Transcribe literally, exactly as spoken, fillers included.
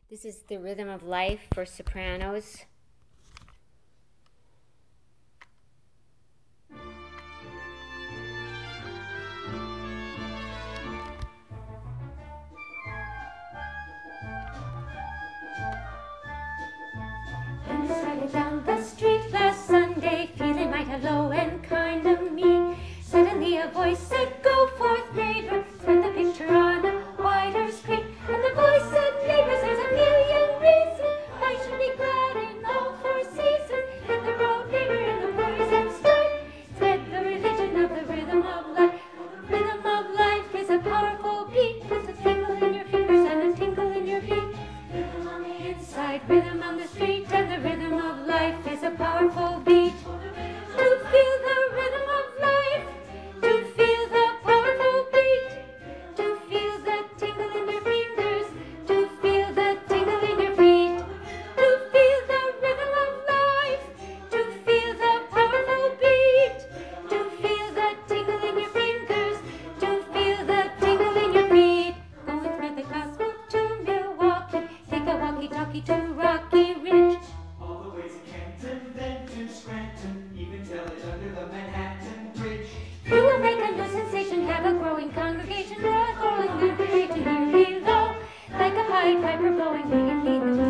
This is the Rhythm of Life for sopranos. And started down the street last Sunday, feeling mighty low and kind of mean. Suddenly a voice said, "Go forth, neighbor, spread the picture on a wider screen." And the voice said, "Neighbors, there's a million reasons I should be glad in all four seasons. Hit the road, neighbor, in the boys and start. Spread the religion of the rhythm of life. The rhythm of life is a powerful beat, with a tingle in your fingers and a tinkle in your feet. Rhythm on the inside, rhythm on the street, and the rhythm of life is a powerful beat. To feel the rhythm of life, to feel the powerful beat, to feel the tingle in your fingers, to feel the tingle in your feet. To feel the rhythm of life, to feel the powerful beat, to feel the tingle in your fingers, to feel the tingle in your feet. Go and spread the gospel to Milwaukee, take a walkie-talkie to Rocky Ridge. All the way to Canton, then to Scranton, even tell it under the Manhattan Bridge. You will make a new sensation, have a growing congregation, draw a growing congregation here below, like a Pied Piper blowing big and lead the